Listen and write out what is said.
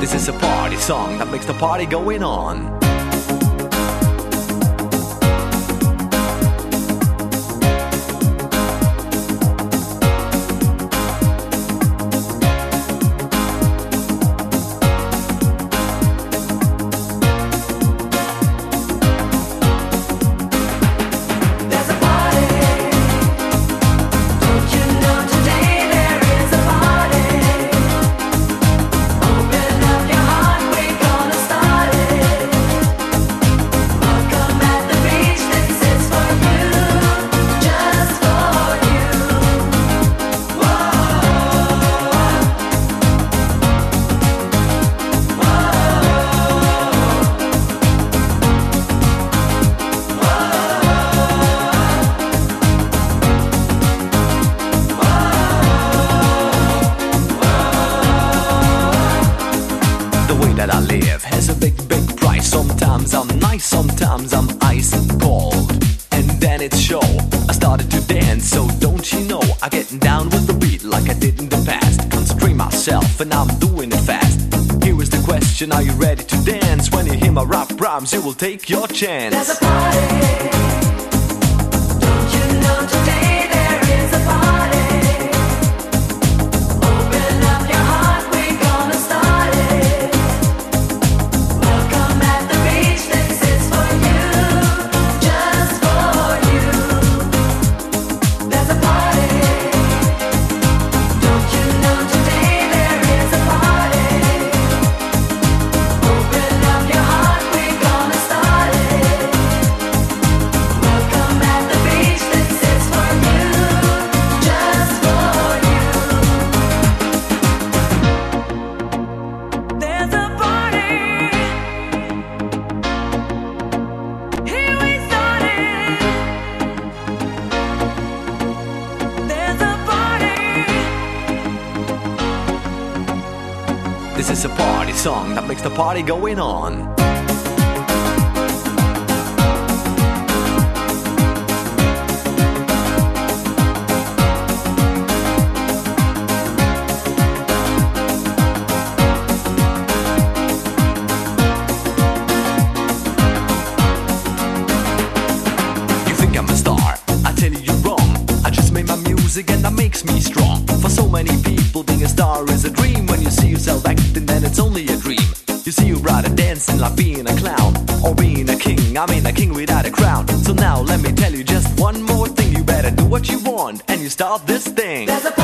This is a party song that makes the party going on. That I live has a big, big price. Sometimes I'm nice, sometimes I'm ice cold. And then it's show, I started to dance, so don't you know I get down with the beat like I did in the past. Constrain myself and I'm doing it fast. Here is the question, are you ready to dance? When you hear my rap rhymes, you will take your chance. There's a party, don't you know today there is a party. Open up your heart, we're gonna start it. Welcome at the beach, this is for you, just for you. There's a party, don't you know today there is a party. Open up your heart, we're gonna start it. Welcome at the beach, this is for you, just for you. There's a party, here we started. There's a party. This is a party song that makes the party going on. You think I'm a star? I tell you you're wrong. I just made my music and that makes me strong. For so many people, being a star is a dream. When you see yourself acting, then it's only a dream. You see, you'd rather dancing like being a clown, or being a king. I mean a king without a crown. So now let me tell you just one more thing. You better do what you want and you start this thing. There's a